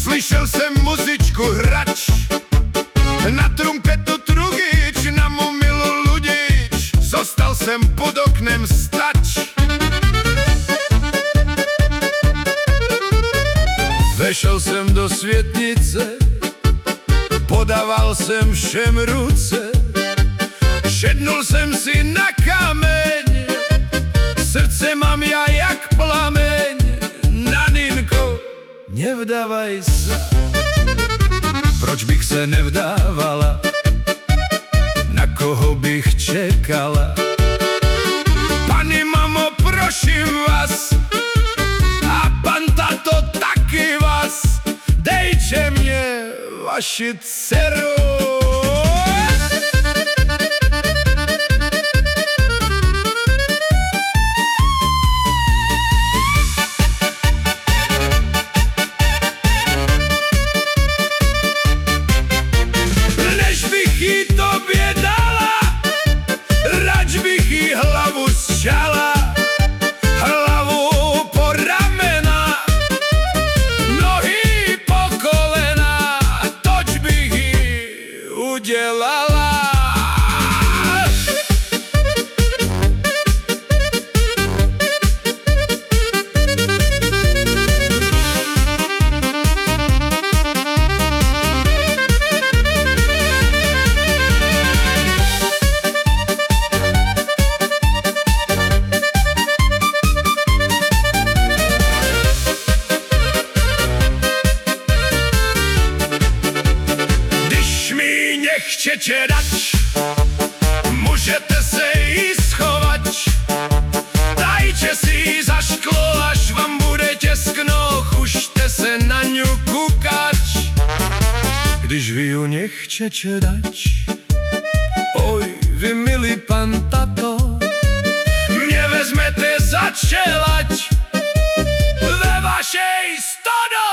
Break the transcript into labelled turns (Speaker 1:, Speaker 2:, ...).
Speaker 1: Slyšel jsem muzičku hrač, na trumpetu trugič, na mumilu ludič, zostal jsem pod oknem stač. Vešel jsem do světnice, podával jsem všem ruce, šednul jsem si na kameň, srdce mám ja jak plameň. Naninko, nevdávaj sa. Proč bych se nevdávala? Na koho bych čekala? Pani mamo, prosím vás, a pan tato taky vás, dejte mě vaši dceru. Než bych jí tobě dala, radž bych jí hlavu zčala, hlavu po ramena, nohy po kolena, toč bych jí udělala. Nechcete dať, můžete se jí schovač, dajte si ji za šklo, až vám bude těskno, chužte se na ňu kukač. Když vy ju nechcete dať, oj, vy milý pan tato, mě vezmete za čelať ve vašej stodo.